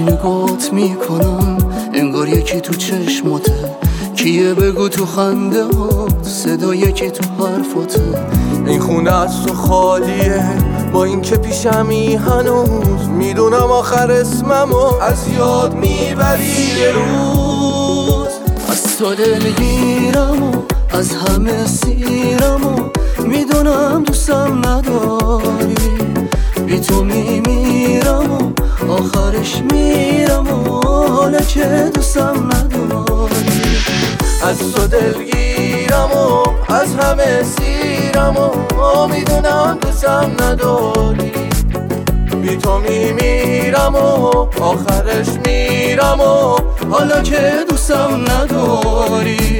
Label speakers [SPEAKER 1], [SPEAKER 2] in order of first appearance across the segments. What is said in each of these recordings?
[SPEAKER 1] نگات میکنم انگار یکی تو چشماته، کیه بگو تو خنده ها، صدای که تو حرفاته.
[SPEAKER 2] این خونه از تو خالیه، با این که پیشمی هنوز میدونم آخر اسممو از یاد میبری یه روز.
[SPEAKER 1] از تو دلگیرم و از همه سیرم و میدونم دوستم نداری، بی تو میمیرم و آخرش میرم و حالا که دوستم نداری.
[SPEAKER 2] از تو دلگیرم و از همه سیرم و میدونم دوستم نداری، بی تو میمیرم و آخرش میرم و
[SPEAKER 1] حالا که دوستم نداری.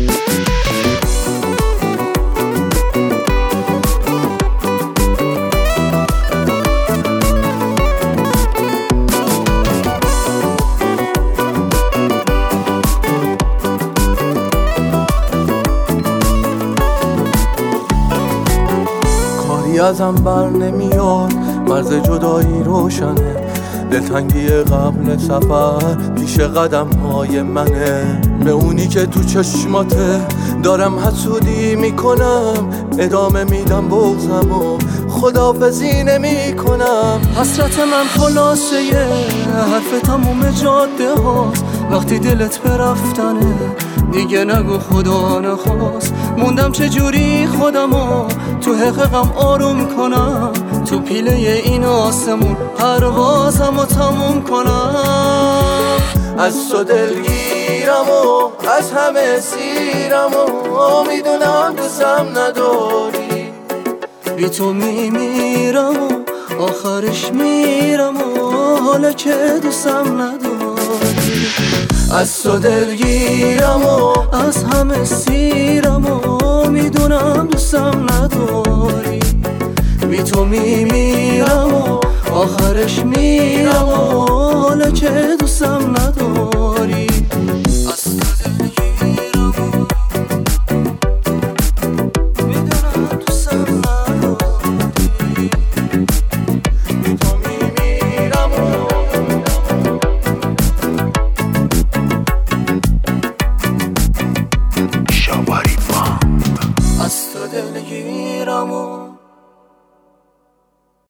[SPEAKER 2] ازم بر نمیاد، مرز جدایی روشنه، دلتنگی قبل سفر پیش قدم های منه. به اونی که تو چشماته دارم حسودی میکنم، ادامه میدم بغضم و خداحافظی نمی کنم.
[SPEAKER 1] حسرت من خلاصه یه حرف تموم جاده هاست، وقتی دلت به رفتنه دیگه نگو خدا نخواست. موندم چجوری خودمو تو حقیقم آروم کنم، تو پیله این آسمون پروازمو تموم کنم.
[SPEAKER 2] از تو دلگیرم و از همه سیرم و میدونم دوستم نداری،
[SPEAKER 1] بی تو میمیرم و آخرش میرم و حالا که دوستم نداری.
[SPEAKER 2] از تو دلگیرم و
[SPEAKER 1] از همه سیرم و میدونم دوستم نداری، بی تو میمیرم و آخرش میرم و حالا که دوستم نداری. از تو دلگیرم و میدونم دوستم نداری،
[SPEAKER 2] بی تو میمیرم و
[SPEAKER 1] از تو دلگیرم و